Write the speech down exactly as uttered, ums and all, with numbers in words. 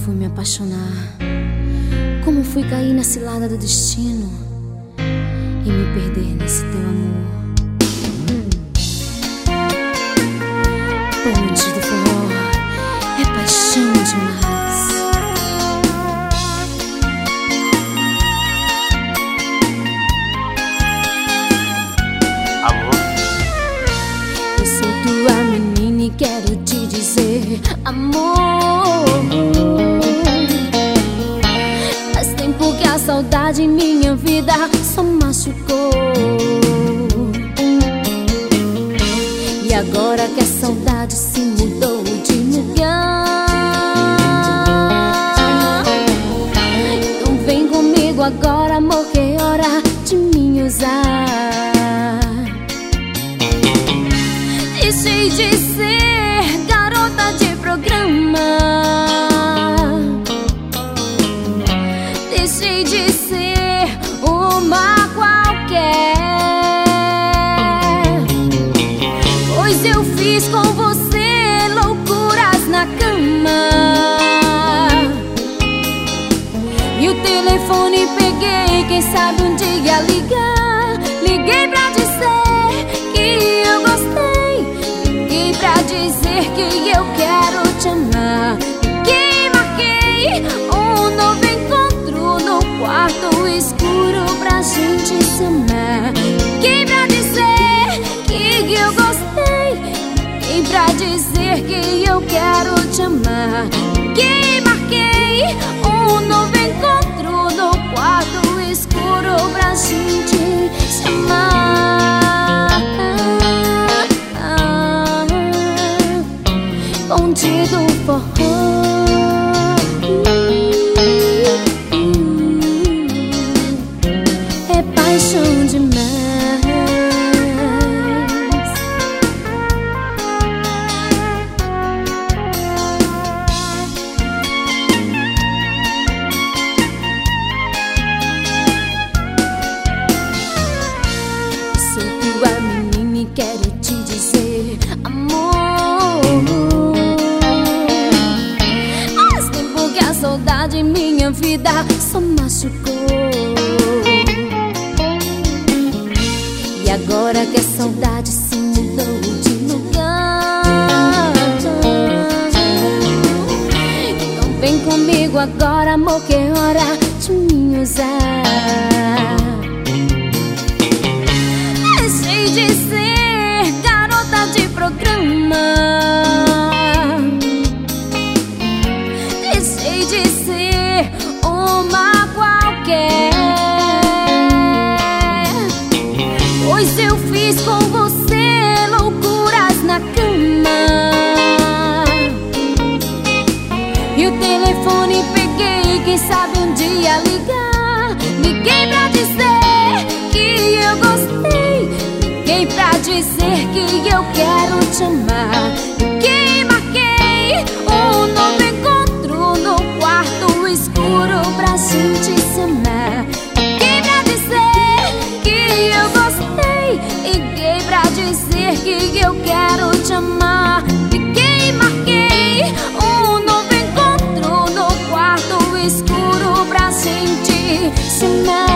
fui me apaixonar, como fui cair na cilada do destino e me perder nesse teu amor. Ponte do forró é paixão demais. Amor, eu sou tua menina e quero te dizer, amor, faz tempo que a saudade em minha vida só machucou. E agora que a saudade se mudou de lugar, então vem comigo agora, amor, que é hora de me usar. Deixei de ser garota de programa, deixei de ser uma qualquer, pois eu fiz com você loucuras na cama. E o telefone peguei, quem sabe um dia ligar. Liguei pra dizer que eu gostei, liguei pra dizer que eu quero te amar. Que marquei um novo encontro no quarto escuro pra gente se amar. Liguei pra dizer que eu gostei, liguei pra dizer que eu quero te amar. Que marquei um novo encontro no quarto escuro pra gente se amar. Ponte do forró é paixão demais. Sou tua menina e quero te dizer, amor, faz tempo que a saudade em minha vida só machucou. E agora que a saudade se mudou de lugar, então vem comigo agora, amor, que é hora de me usar. Deixei de ser garota de programa, deixei de ser uma qualquer, pois eu fiz com você loucuras na cama. E o telefone peguei, quem sabe um dia ligar. Liguei pra dizer que eu gostei, liguei pra dizer que eu quero te amar. Que marquei um novo encontro no quarto escuro pra gente se amar. Liguei pra dizer que eu gostei, liguei pra dizer que eu quero te amar. Liguei, marquei um novo encontro no quarto escuro pra gente se amar.